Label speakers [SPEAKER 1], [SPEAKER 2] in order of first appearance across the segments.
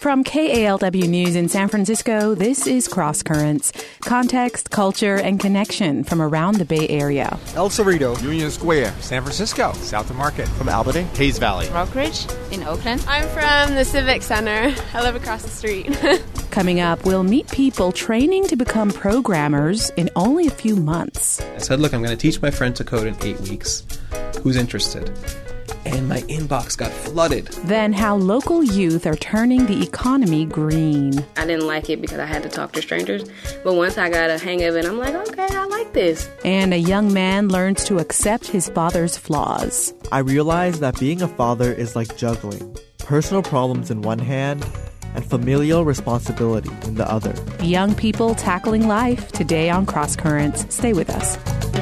[SPEAKER 1] From KALW News in San Francisco, this is Cross Currents. Context, culture, and connection from around the Bay Area.
[SPEAKER 2] El Cerrito,
[SPEAKER 3] Union Square, San Francisco, South of Market.
[SPEAKER 2] From Albany,
[SPEAKER 3] Hayes Valley,
[SPEAKER 4] Rockridge in Oakland.
[SPEAKER 5] I'm from the Civic Center. I live across the street.
[SPEAKER 1] Coming up, we'll meet people training to become programmers in only a few months.
[SPEAKER 6] I said, look, I'm going to teach my friend to code in 8 weeks. Who's interested? And my inbox got flooded.
[SPEAKER 1] Then how local youth are turning the economy green.
[SPEAKER 7] I didn't like it because I had to talk to strangers. But once I got a hang of it, I'm like, okay, I like this.
[SPEAKER 1] And a young man learns to accept his father's flaws.
[SPEAKER 8] I realized that being a father is like juggling. Personal problems in one hand and familial responsibility in the other.
[SPEAKER 1] Young people tackling life today on Cross Currents. Stay with us.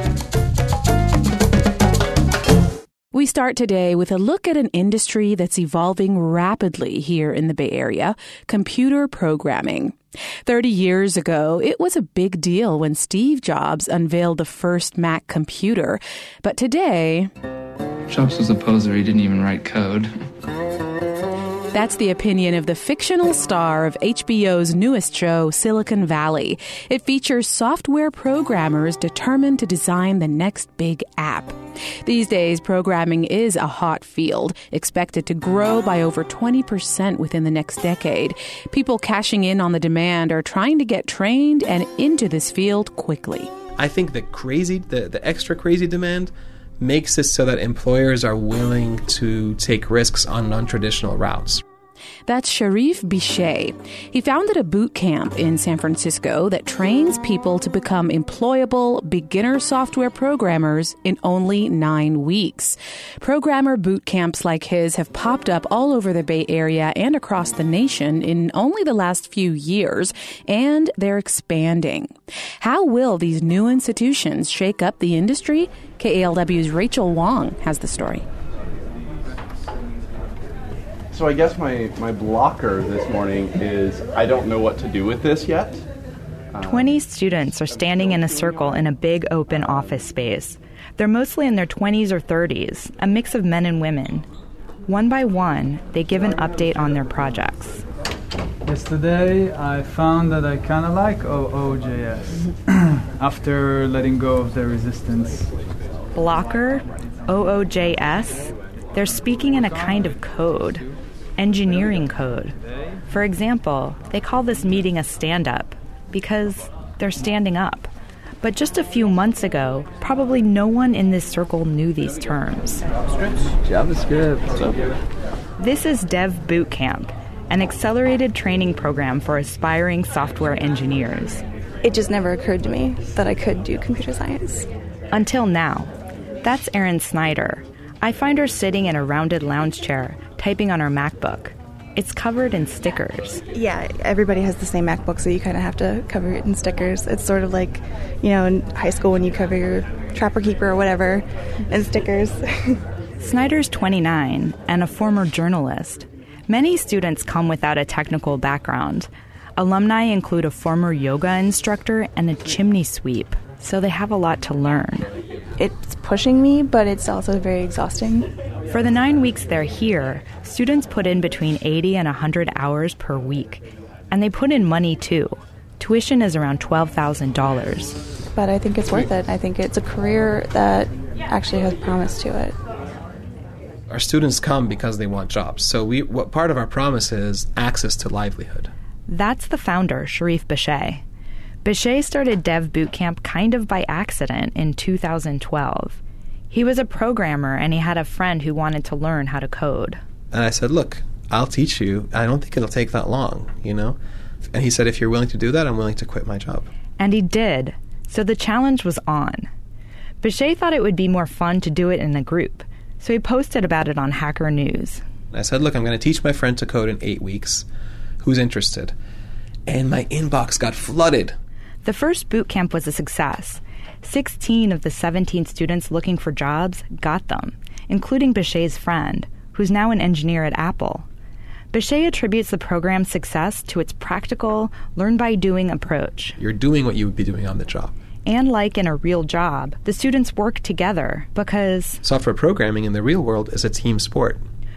[SPEAKER 1] We start today with a look at an industry that's evolving rapidly here in the Bay Area, computer programming. 30 years ago, it was a big deal when Steve Jobs unveiled the first Mac computer. But today...
[SPEAKER 9] Jobs was a poser. He didn't even write code.
[SPEAKER 1] That's the opinion of the fictional star of HBO's newest show, Silicon Valley. It features software programmers determined to design the next big app. These days, programming is a hot field, expected to grow by over 20% within the next decade. People cashing in on the demand are trying to get trained and into this field quickly.
[SPEAKER 6] I think the extra crazy demand makes it so that employers are willing to take risks on non-traditional routes.
[SPEAKER 1] That's Sharif Bichet. He founded a boot camp in San Francisco that trains people to become employable beginner software programmers in only 9 weeks. Programmer boot camps like his have popped up all over the Bay Area and across the nation in only the last few years, and they're expanding. How will these new institutions shake up the industry? KALW's Rachel Wong has the story.
[SPEAKER 10] So I guess my blocker this morning is I don't know what to do with this yet.
[SPEAKER 11] 20 students are standing in a circle in a big open office space. They're mostly in their 20s or 30s, a mix of men and women. One by one, they give an update on their projects.
[SPEAKER 12] Yesterday, I found that I kind of like OOJS after letting go of the resistance.
[SPEAKER 11] Blocker, OOJS, they're speaking in a kind of code. Engineering code. For example, they call this meeting a stand-up because they're standing up. But just a few months ago, probably no one in this circle knew these terms.
[SPEAKER 12] JavaScript.
[SPEAKER 11] This is Dev Boot Camp, an accelerated training program for aspiring software engineers.
[SPEAKER 13] It just never occurred to me that I could do computer science.
[SPEAKER 11] Until now. That's Erin Snyder. I find her sitting in a rounded lounge chair, typing on her MacBook. It's covered in stickers.
[SPEAKER 13] Yeah, everybody has the same MacBook, so you kind of have to cover it in stickers. It's sort of like, in high school when you cover your Trapper Keeper or whatever in stickers.
[SPEAKER 11] Snyder's 29 and a former journalist. Many students come without a technical background. Alumni include a former yoga instructor and a chimney sweep, so they have a lot to learn.
[SPEAKER 13] It's pushing me, but it's also very exhausting.
[SPEAKER 11] For the 9 weeks they're here, students put in between 80 and 100 hours per week. And they put in money, too. Tuition is around $12,000.
[SPEAKER 13] But I think it's worth it. I think it's a career that actually has promise to it.
[SPEAKER 6] Our students come because they want jobs. So what part of our promise is access to livelihood.
[SPEAKER 11] That's the founder, Sharif Bichet. Bichet started Dev Bootcamp kind of by accident in 2012. He was a programmer, and he had a friend who wanted to learn how to code.
[SPEAKER 6] And I said, look, I'll teach you. I don't think it'll take that long, And he said, if you're willing to do that, I'm willing to quit my job.
[SPEAKER 11] And he did. So the challenge was on. Bichet thought it would be more fun to do it in a group, so he posted about it on Hacker News.
[SPEAKER 6] I said, look, I'm going to teach my friend to code in 8 weeks. Who's interested? And my inbox got flooded.
[SPEAKER 11] The first boot camp was a success. 16 of the 17 students looking for jobs got them, including Bichet's friend, who's now an engineer at Apple. Bichet attributes the program's success to its practical, learn-by-doing approach.
[SPEAKER 6] You're doing what you would be doing on the job.
[SPEAKER 11] And like in a real job, the students work together because...
[SPEAKER 6] software programming in the real world is a team sport.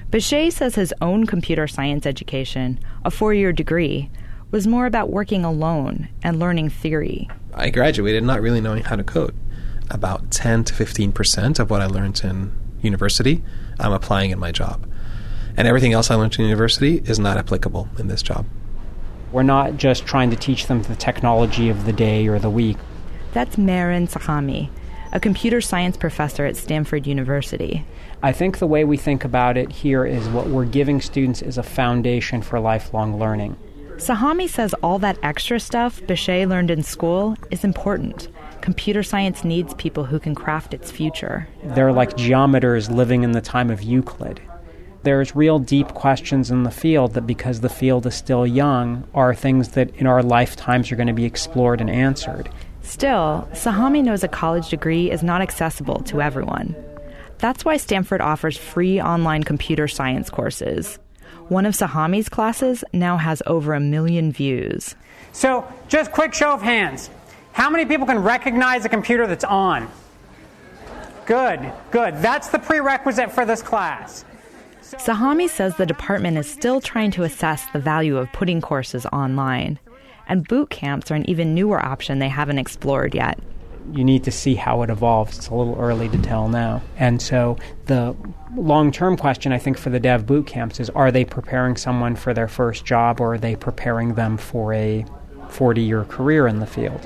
[SPEAKER 11] Bechet says his own computer science education, a 4-year degree, was more about working alone and learning theory.
[SPEAKER 6] I graduated not really knowing how to code. About 10 to 15% of what I learned in university, I'm applying in my job. And everything else I learned in university is not applicable in this job.
[SPEAKER 2] We're not just trying to teach them the technology of the day or the week.
[SPEAKER 11] That's Maren Sahami, a computer science professor at Stanford University.
[SPEAKER 2] I think the way we think about it here is what we're giving students is a foundation for lifelong learning.
[SPEAKER 11] Sahami says all that extra stuff Bechet learned in school is important. Computer science needs people who can craft its future.
[SPEAKER 2] They're like geometers living in the time of Euclid. There's real deep questions in the field that, because the field is still young, are things that in our lifetimes are going to be explored and answered.
[SPEAKER 11] Still, Sahami knows a college degree is not accessible to everyone. That's why Stanford offers free online computer science courses. One of Sahami's classes now has over 1 million views.
[SPEAKER 4] So, just quick show of hands. How many people can recognize a computer that's on? Good. That's the prerequisite for this class.
[SPEAKER 11] Sahami says the department is still trying to assess the value of putting courses online, and boot camps are an even newer option they haven't explored yet.
[SPEAKER 2] You need to see how it evolves. It's a little early to tell now. And so the long-term question, I think, for the dev boot camps is, are they preparing someone for their first job, or are they preparing them for a 40-year career in the field?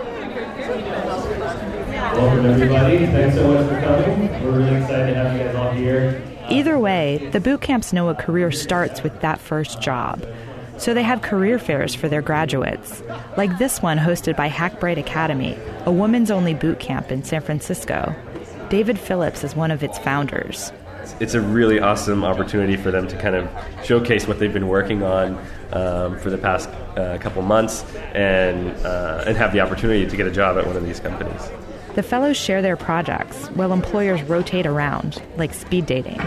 [SPEAKER 14] Welcome, everybody. Thanks so much for coming. We're really excited to have you guys all here.
[SPEAKER 11] Either way, the boot camps know a career starts with that first job. So they have career fairs for their graduates, like this one hosted by Hackbright Academy, a women's-only boot camp in San Francisco. David Phillips is one of its founders.
[SPEAKER 15] It's a really awesome opportunity for them to kind of showcase what they've been working on for the past couple months and have the opportunity to get a job at one of these companies.
[SPEAKER 11] The fellows share their projects while employers rotate around, like speed dating.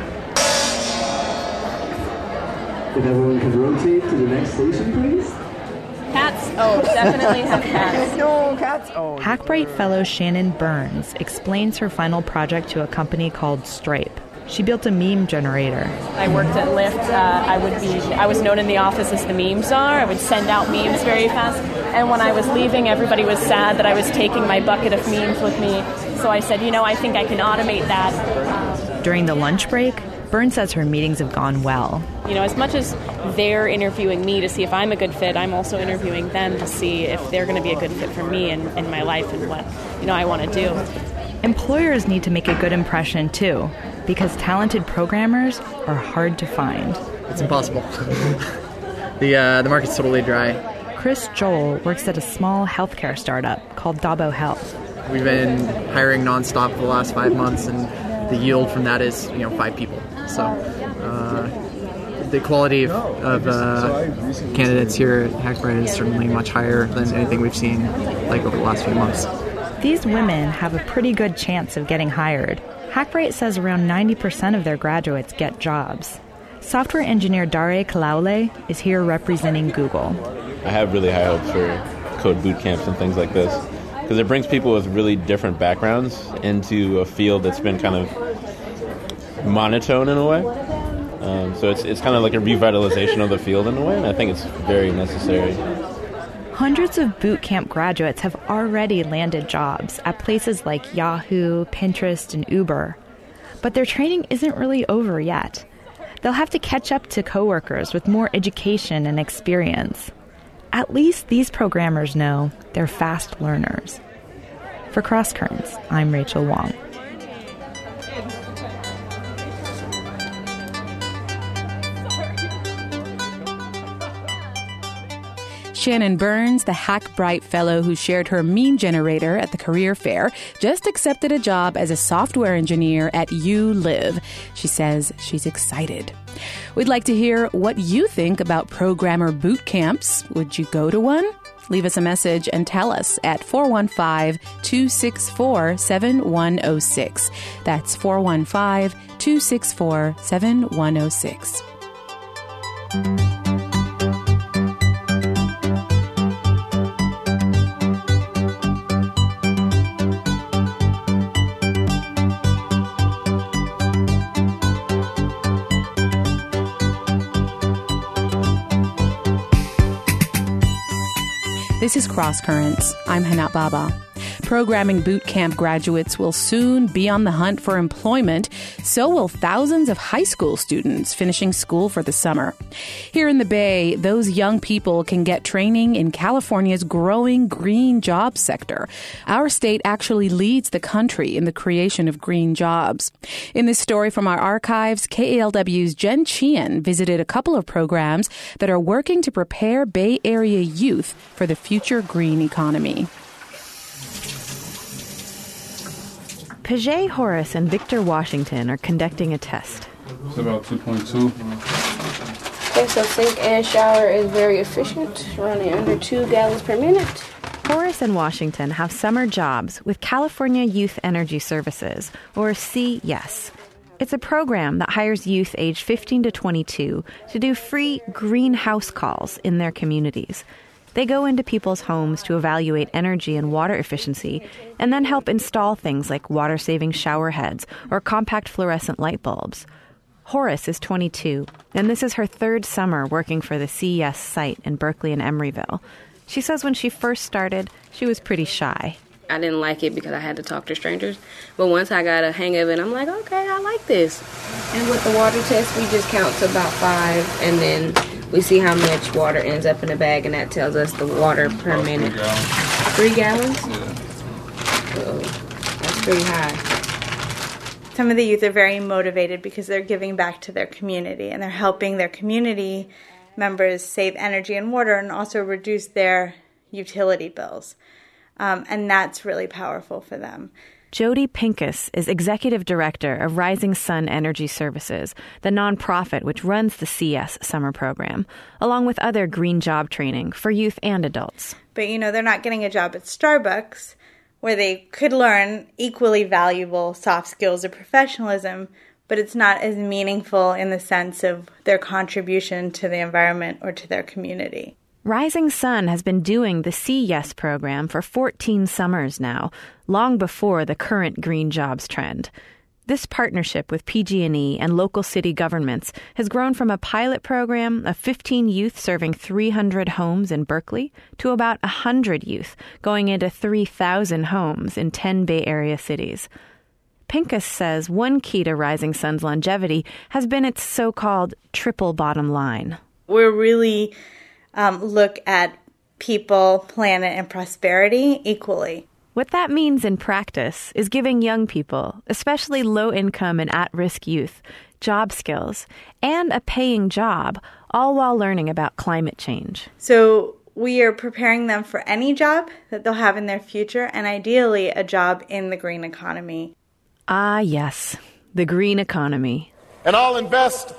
[SPEAKER 14] If everyone could rotate to the next station, please.
[SPEAKER 16] Cats? Oh, definitely have cats.
[SPEAKER 14] No, cats. Oh.
[SPEAKER 11] Hackbright fellow Shannon Burns explains her final project to a company called Stripe. She built a meme generator.
[SPEAKER 16] I worked at Lyft. I was known in the office as the meme czar. I would send out memes very fast. And when I was leaving, everybody was sad that I was taking my bucket of memes with me. So I said, I think I can automate that.
[SPEAKER 11] During the lunch break, Burns says her meetings have gone well.
[SPEAKER 16] As much as they're interviewing me to see if I'm a good fit, I'm also interviewing them to see if they're going to be a good fit for me in my life and what, I want to do.
[SPEAKER 11] Employers need to make a good impression, too, because talented programmers are hard to find.
[SPEAKER 17] It's impossible. The market's totally dry.
[SPEAKER 11] Chris Joel works at a small healthcare startup called Dabo Health.
[SPEAKER 17] We've been hiring nonstop for the last 5 months, and the yield from that is 5 people. So the quality of candidates here at Hackbright is certainly much higher than anything we've seen over the last few months.
[SPEAKER 11] These women have a pretty good chance of getting hired. Hackbright says around 90% of their graduates get jobs. Software engineer Dare Kalaule is here representing Google.
[SPEAKER 18] I have really high hopes for code boot camps and things like this, because it brings people with really different backgrounds into a field that's been kind of monotone in a way. So it's kind of like a revitalization of the field in a way, and I think it's very necessary.
[SPEAKER 11] Hundreds of boot camp graduates have already landed jobs at places like Yahoo, Pinterest, and Uber. But their training isn't really over yet. They'll have to catch up to coworkers with more education and experience. At least these programmers know they're fast learners. For Cross Currents, I'm Rachel Wong.
[SPEAKER 1] Shannon Burns, the Hackbright fellow who shared her meme generator at the career fair, just accepted a job as a software engineer at YouLive. She says she's excited. We'd like to hear what you think about programmer boot camps. Would you go to one? Leave us a message and tell us at 415-264-7106. That's 415-264-7106. This is Cross Currents. I'm Hanat Baba. Programming boot camp graduates will soon be on the hunt for employment. So will thousands of high school students finishing school for the summer. Here in the Bay, those young people can get training in California's growing green jobs sector. Our state actually leads the country in the creation of green jobs. In this story from our archives, KALW's Jen Chian visited a couple of programs that are working to prepare Bay Area youth for the future green economy.
[SPEAKER 11] Paget Horace and Victor Washington are conducting a test.
[SPEAKER 19] It's about 2.2.
[SPEAKER 7] Okay, so sink and shower is very efficient, running under 2 gallons per minute.
[SPEAKER 11] Horace and Washington have summer jobs with California Youth Energy Services, or CYES. It's a program that hires youth aged 15 to 22 to do free greenhouse calls in their communities. They go into people's homes to evaluate energy and water efficiency and then help install things like water-saving shower heads or compact fluorescent light bulbs. Horace is 22, and this is her third summer working for the CES site in Berkeley and Emeryville. She says when she first started, she was pretty shy.
[SPEAKER 7] I didn't like it because I had to talk to strangers. But once I got a hang of it, I'm like, okay, I like this. And with the water test, we just count to about 5, and then we see how much water ends up in the bag, and that tells us the water per minute. 3 gallons? Yeah. So that's pretty high.
[SPEAKER 20] Some of the youth are very motivated because they're giving back to their community, and they're helping their community members save energy and water and also reduce their utility bills. And that's really powerful for them.
[SPEAKER 11] Jody Pincus is executive director of Rising Sun Energy Services, the nonprofit which runs the CS summer program, along with other green job training for youth and adults.
[SPEAKER 20] But, they're not getting a job at Starbucks where they could learn equally valuable soft skills or professionalism, but it's not as meaningful in the sense of their contribution to the environment or to their community.
[SPEAKER 11] Rising Sun has been doing the CYES program for 14 summers now, long before the current green jobs trend. This partnership with PG&E and local city governments has grown from a pilot program of 15 youth serving 300 homes in Berkeley to about 100 youth going into 3,000 homes in 10 Bay Area cities. Pincus says one key to Rising Sun's longevity has been its so-called triple bottom line.
[SPEAKER 20] We're really look at people, planet, and prosperity equally.
[SPEAKER 11] What that means in practice is giving young people, especially low-income and at-risk youth, job skills and a paying job, all while learning about climate change.
[SPEAKER 20] So we are preparing them for any job that they'll have in their future, and ideally a job in the green economy.
[SPEAKER 11] Ah, yes, the green economy.
[SPEAKER 21] And I'll invest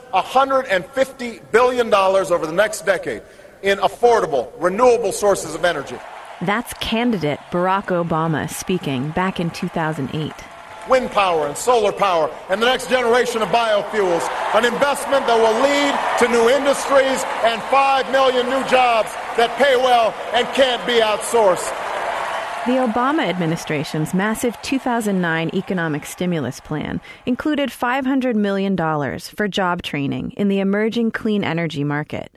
[SPEAKER 21] $150 billion over the next decade in affordable, renewable sources of energy.
[SPEAKER 11] That's candidate Barack Obama speaking back in 2008.
[SPEAKER 21] Wind power and solar power and the next generation of biofuels, an investment that will lead to new industries and 5 million new jobs that pay well and can't be outsourced.
[SPEAKER 11] The Obama administration's massive 2009 economic stimulus plan included $500 million for job training in the emerging clean energy market.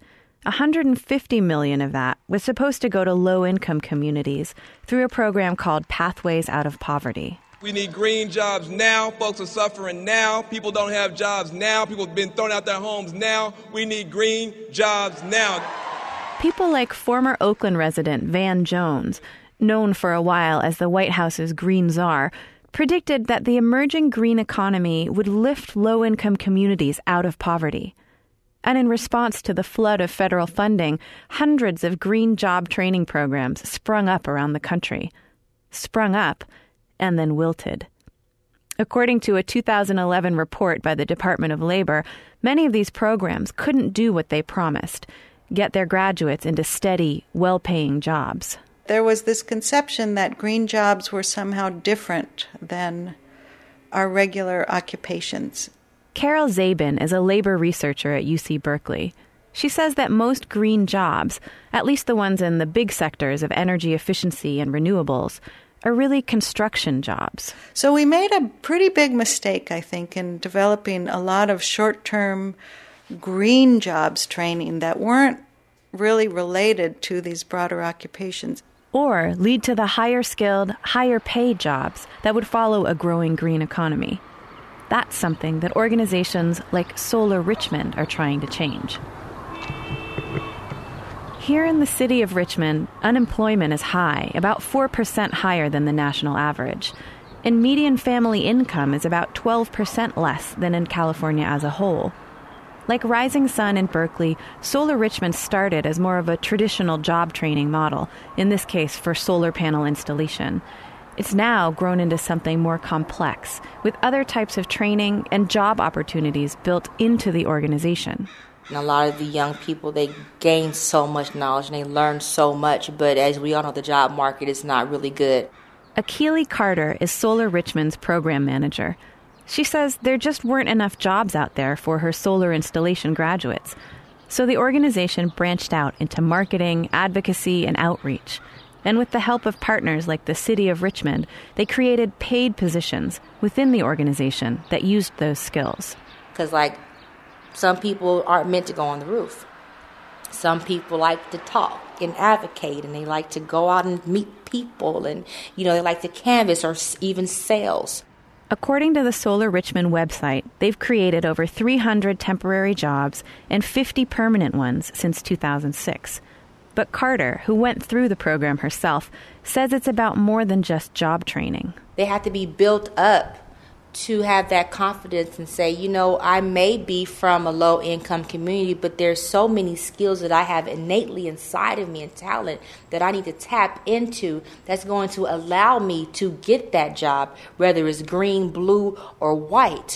[SPEAKER 11] $150 million of that was supposed to go to low-income communities through a program called Pathways Out of Poverty.
[SPEAKER 22] We need green jobs now. Folks are suffering now. People don't have jobs now. People have been thrown out their homes now. We need green jobs now.
[SPEAKER 11] People like former Oakland resident Van Jones, known for a while as the White House's green czar, predicted that the emerging green economy would lift low-income communities out of poverty. And in response to the flood of federal funding, hundreds of green job training programs sprung up around the country. Sprung up and then wilted. According to a 2011 report by the Department of Labor, many of these programs couldn't do what they promised, get their graduates into steady, well-paying jobs.
[SPEAKER 23] There was this conception that green jobs were somehow different than our regular occupations.
[SPEAKER 11] Carol Zabin is a labor researcher at UC Berkeley. She says that most green jobs, at least the ones in the big sectors of energy efficiency and renewables, are really construction jobs.
[SPEAKER 23] So we made a pretty big mistake, I think, in developing a lot of short-term green jobs training that weren't really related to these broader occupations.
[SPEAKER 11] Or lead to the higher skilled, higher paid jobs that would follow a growing green economy. That's something that organizations like Solar Richmond are trying to change. Here in the city of Richmond, unemployment is high, about 4% higher than the national average. And median family income is about 12% less than in California as a whole. Like Rising Sun in Berkeley, Solar Richmond started as more of a traditional job training model, in this case for solar panel installation. It's now grown into something more complex, with other types of training and job opportunities built into the organization.
[SPEAKER 3] And a lot of the young people, they gain so much knowledge and they learn so much, but as we all know, the job market is not really good.
[SPEAKER 11] Akili Carter is Solar Richmond's program manager. She says there just weren't enough jobs out there for her solar installation graduates. So the organization branched out into marketing, advocacy, and outreach. And with the help of partners like the City of Richmond, they created paid positions within the organization that used those skills.
[SPEAKER 3] Because, some people aren't meant to go on the roof. Some people like to talk and advocate, and they like to go out and meet people, and, they like to canvas or even sales.
[SPEAKER 11] According to the Solar Richmond website, they've created over 300 temporary jobs and 50 permanent ones since 2006. But Carter, who went through the program herself, says it's about more than just job training.
[SPEAKER 3] They have to be built up to have that confidence and say, I may be from a low-income community, but there's so many skills that I have innately inside of me and talent that I need to tap into that's going to allow me to get that job, whether it's green, blue, or white.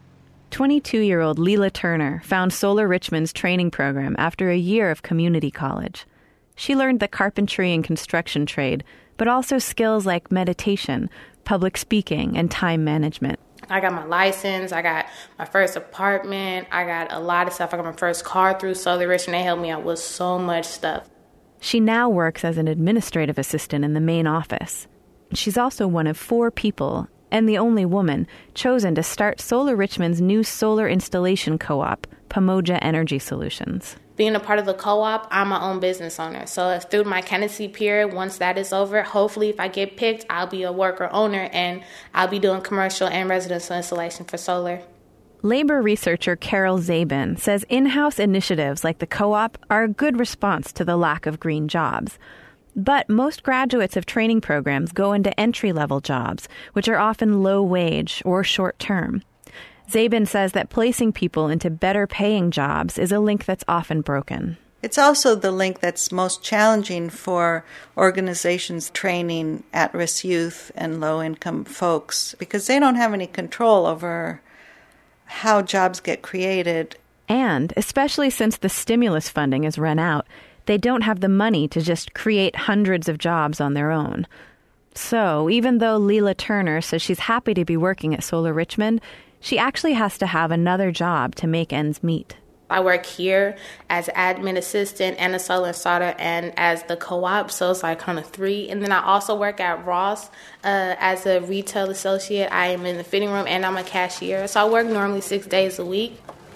[SPEAKER 11] 22-year-old Leela Turner found Solar Richmond's training program after a year of community college. She learned the carpentry and construction trade, but also skills like meditation, public speaking, and time management.
[SPEAKER 5] I got my license, I got my first apartment, I got a lot of stuff. I got my first car through Solar Richmond. They helped me out with so much stuff.
[SPEAKER 11] She now works as an administrative assistant in the main office. She's also one of 4 people, and the only woman, chosen to start Solar Richmond's new solar installation co-op, Pamoja Energy Solutions.
[SPEAKER 5] Being a part of the co-op, I'm my own business owner. So through my candidacy period, once that is over, hopefully if I get picked, I'll be a worker owner and I'll be doing commercial and residential installation for solar.
[SPEAKER 11] Labor researcher Carol Zabin says in-house initiatives like the co-op are a good response to the lack of green jobs. But most graduates of training programs go into entry-level jobs, which are often low-wage or short-term. Zabin says that placing people into better-paying jobs is a link that's often broken.
[SPEAKER 23] It's also the link that's most challenging for organizations training at-risk youth and low-income folks because they don't have any control over how jobs get created.
[SPEAKER 11] And, especially since the stimulus funding has run out, they don't have the money to just create hundreds of jobs on their own. So, even though Leela Turner says she's happy to be working at Solar Richmond, she actually has to have another job to make ends meet.
[SPEAKER 5] I work here as admin assistant and a solar installer and as the co-op, so it's kind of 3. And then I also work at Ross as a retail associate. I am in the fitting room and I'm a cashier. So I work normally 6 days a week.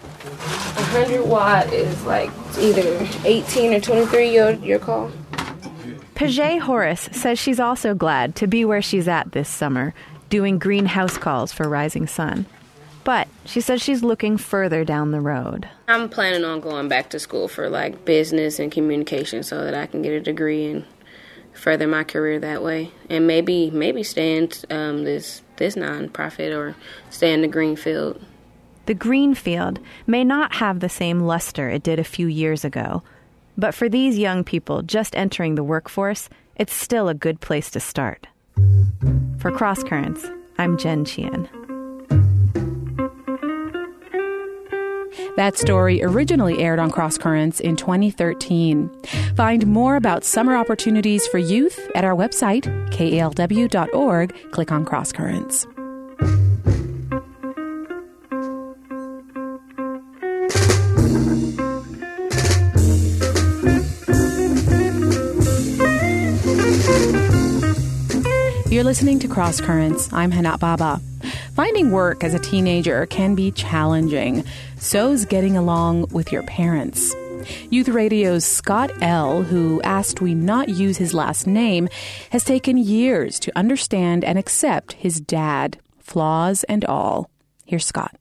[SPEAKER 7] 100 watt is either 18 or 23, your call.
[SPEAKER 11] Paget Horace says she's also glad to be where she's at this summer, doing greenhouse calls for Rising Sun. But she says she's looking further down the road.
[SPEAKER 7] I'm planning on going back to school for business and communication so that I can get a degree and further my career that way. And maybe stay in this nonprofit or stay in the green field.
[SPEAKER 11] The green field may not have the same luster it did a few years ago. But for these young people just entering the workforce, it's still a good place to start. For Cross Currents, I'm Jen Chien.
[SPEAKER 1] That story originally aired on Cross Currents in 2013. Find more about summer opportunities for youth at our website, kalw.org. Click on Cross Currents. You're listening to Cross Currents. I'm Hanat Baba. Finding work as a teenager can be challenging. So's getting along with your parents. Youth Radio's Scott L., who asked we not use his last name, has taken years to understand and accept his dad, flaws and all. Here's Scott.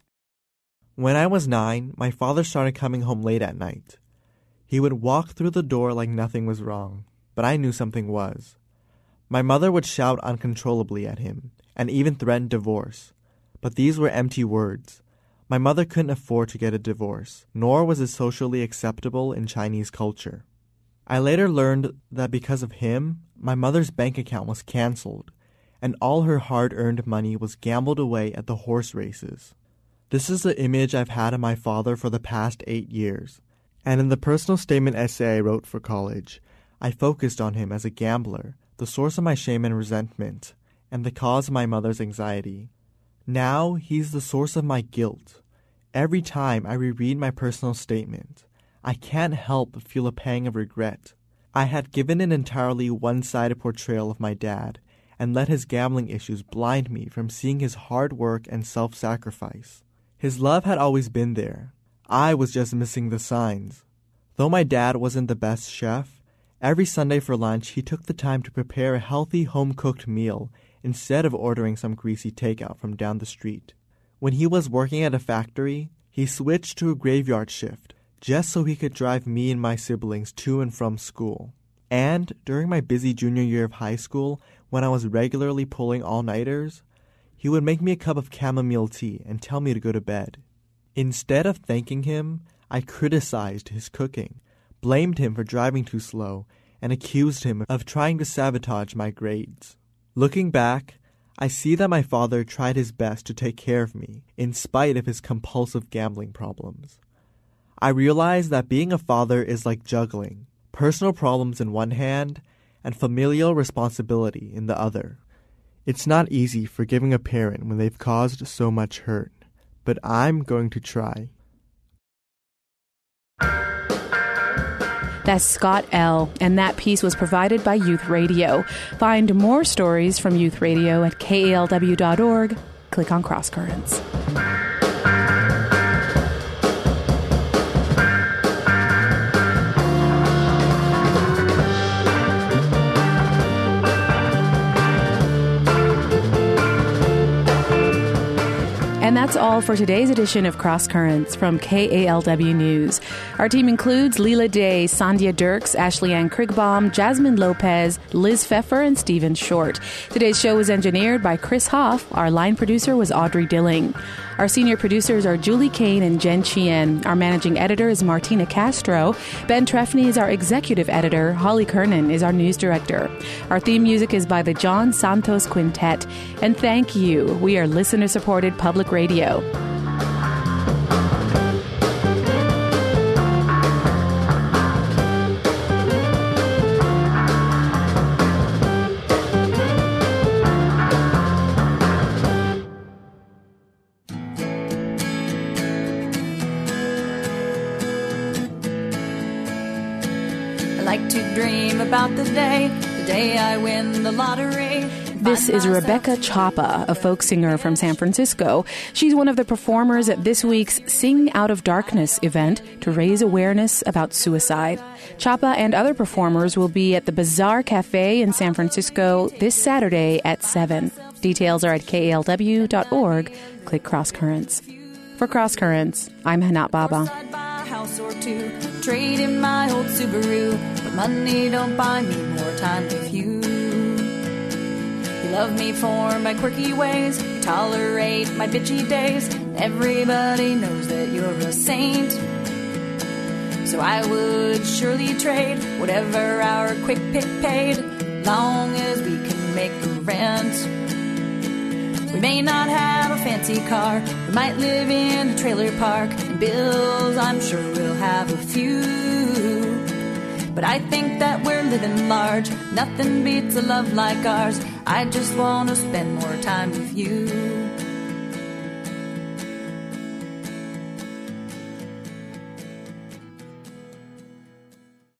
[SPEAKER 8] When I was 9, my father started coming home late at night. He would walk through the door like nothing was wrong, but I knew something was. My mother would shout uncontrollably at him, and even threaten divorce. But these were empty words. My mother couldn't afford to get a divorce, nor was it socially acceptable in Chinese culture. I later learned that because of him, my mother's bank account was canceled, and all her hard-earned money was gambled away at the horse races. This is the image I've had of my father for the past 8 years, and in the personal statement essay I wrote for college, I focused on him as a gambler, the source of my shame and resentment, and the cause of my mother's anxiety. Now, he's the source of my guilt. Every time I reread my personal statement, I can't help but feel a pang of regret. I had given an entirely one-sided portrayal of my dad, and let his gambling issues blind me from seeing his hard work and self-sacrifice. His love had always been there. I was just missing the signs. Though my dad wasn't the best chef, every Sunday for lunch he took the time to prepare a healthy home-cooked meal instead of ordering some greasy takeout from down the street. When he was working at a factory, he switched to a graveyard shift just so he could drive me and my siblings to and from school. And during my busy junior year of high school, when I was regularly pulling all-nighters, he would make me a cup of chamomile tea and tell me to go to bed. Instead of thanking him, I criticized his cooking, blamed him for driving too slow, and accused him of trying to sabotage my grades. Looking back, I see that my father tried his best to take care of me, in spite of his compulsive gambling problems. I realize that being a father is like juggling, personal problems in one hand, and familial responsibility in the other. It's not easy forgiving a parent when they've caused so much hurt, but I'm going to try.
[SPEAKER 1] That's Scott L., and that piece was provided by Youth Radio. Find more stories from Youth Radio at kalw.org. Click on Cross Currents. And that's all for today's edition of Cross Currents from KALW News. Our team includes Leela Day, Sandhya Dirks, Ashley Ann Krigbaum, Jasmine Lopez, Liz Pfeffer, and Stephen Short. Today's show was engineered by Chris Hoff. Our line producer was Audrey Dilling. Our senior producers are Julie Kane and Jen Chien. Our managing editor is Martina Castro. Ben Trefny is our executive editor. Holly Kernan is our news director. Our theme music is by the John Santos Quintet. And thank you. We are listener-supported public radio.
[SPEAKER 9] About the day I win the lottery.
[SPEAKER 1] This is Rebecca Chapa, a folk singer from San Francisco. She's one of the performers at this week's Sing Out of Darkness event to raise awareness about suicide. Chapa and other performers will be at the Bazaar Cafe in San Francisco this Saturday at 7. Details are at kalw.org. Click Cross Currents. For Cross Currents, I'm Hanat Baba.
[SPEAKER 9] House or two, trade in my old Subaru, but money don't buy me more time with you. You love me for my quirky ways, you tolerate my bitchy days, everybody knows that you're a saint. So I would surely trade whatever our quick pick paid, long as we can make the rent. We may not have a fancy car, we might live in a trailer park, and bills I'm sure we'll have a few. But I think that we're living large, nothing beats a love like ours. I just want to spend more time with you.